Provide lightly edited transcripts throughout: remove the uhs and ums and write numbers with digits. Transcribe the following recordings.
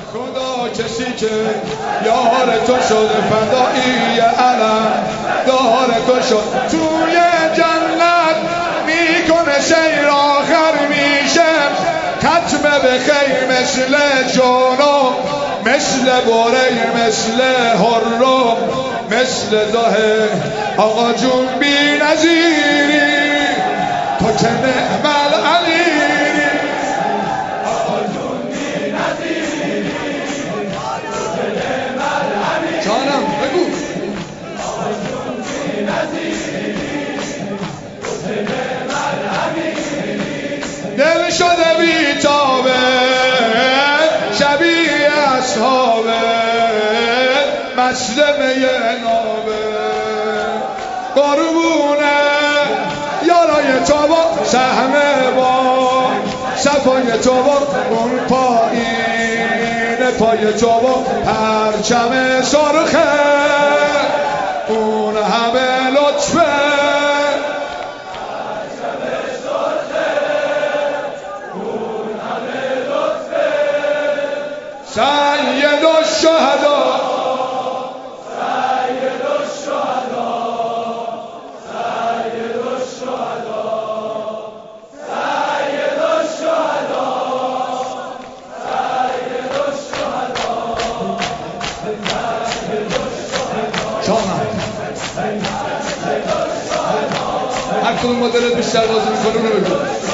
خدا کسی که یار تو شده فدایی علم دار تو شد توی جنت میکنه شیر آخر میشه ختمه به خیر مثل جانم مثل باره مثل هرم مثل داه آقا جون بی نظیری تو که نعم العلیری آقا جون بی نظیری تو که نعم العلیری جانم بگو آقا جون بی نظیری تو که نعم العلیری دل شده بی تابه شبیه اصحابه مسلمه نابه قربونه یارای تو با سهمه با صفای تو با اون پایین پای تو با پرچم سرخه اون همه لطفه سید الشهدا سید الشهدا سید الشهدا سید الشهدا سید الشهدا جانم هر کدوم مدلت بیشتر بازی میکنه رو بگو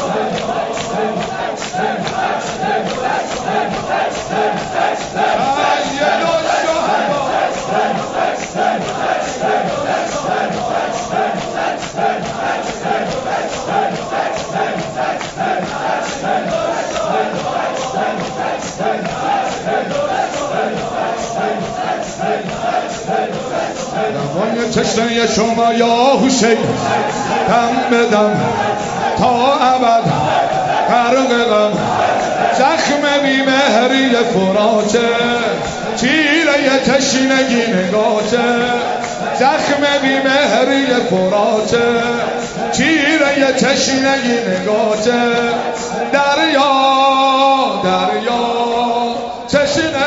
روان تشنه شما یا حسین دم بدم تا ابد غرقم زخم بی مهری فراته تیره تشنگی نگاته زخم بی مهری فراته تیره تشنگی نگاته دریا دریا تشنه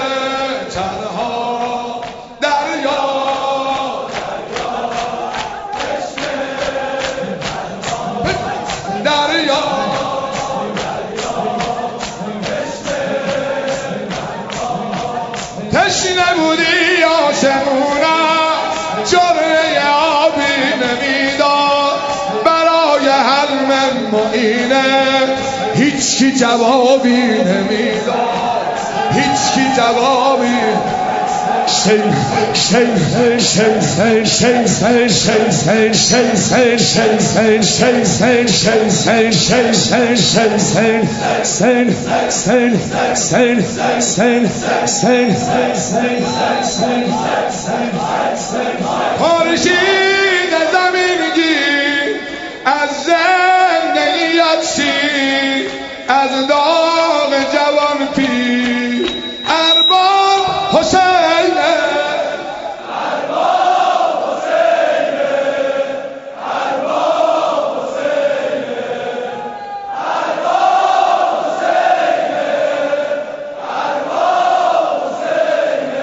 تنها دریا دریا تشنه بودی آسمونم جرعه آبی نمیداد برای حلم معینه هیچکی جوابی نمیداد هیچکی جوابی خورشید زمینگی از زندگیت چی از داغ جوان پی ارباب حسین ارباب حسین ارباب حسین ارباب حسین ارباب حسین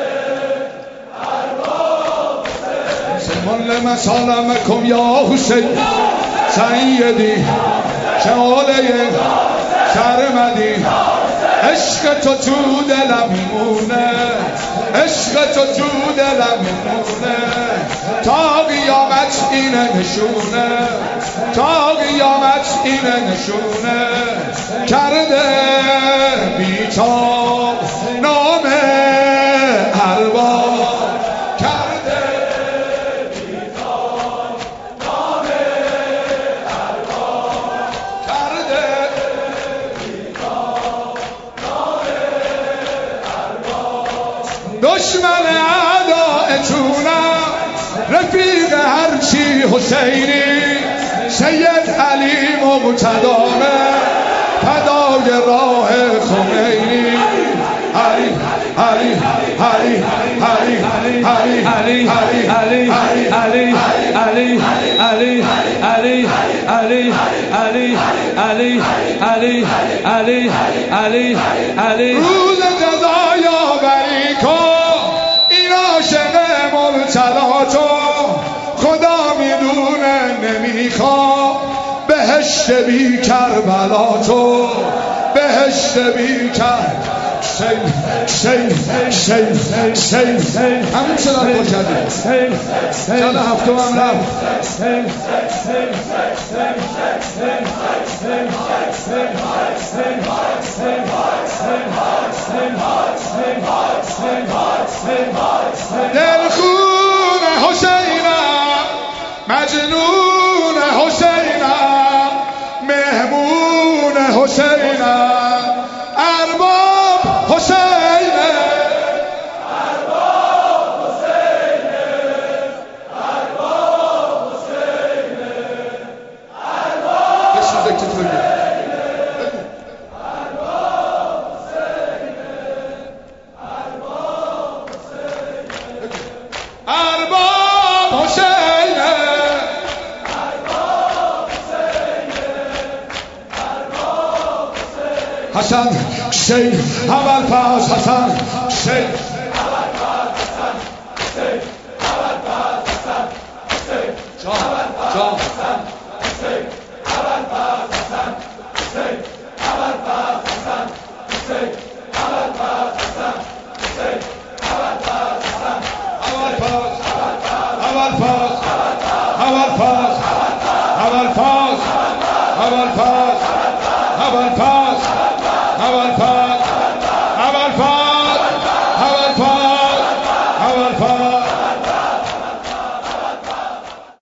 ارباب حسین سلام سلامکم یا حسین سیدی شعله سرمدی عشق تو تو دلم میمونه عشق تو تو دلم میمونه تا قیامت اینه نشونه تا قیامت اینه نشونه کرده بیتاب نام ارباب کرده بیتاب نام ارباب کرده دشمن اعدایتونم رفیق هرچی حسینی سید علی مقتدامه فدای راه خمینی علی علی علی علی علی علی علی علی علی علی علی علی علی علی علی علی علی علی روز جزای کربلا تو خدا میدونه نمیخواد بهشت بی کربلا تو بهشت بی کربلا همین شدن پر کردیم سال هفتم هم رفت دلخون حسینم مجنون حسینم مهمون حسینم ارباب حسینه ارباب حسینه ارباب حسینه ارباب بسیار دکتر ارباب حسینه حسن شیخ اول پاس حسن شیخ اول پاس حسن شیخ اول پاس حسن شیخ اول پاس حسن شیخ اول پاس حسن شیخ اول پاس حسن شیخ اول پاس حسن شیخ اول پاس حسن اول پاس اول پاس اول پاس اول پاس اول پاس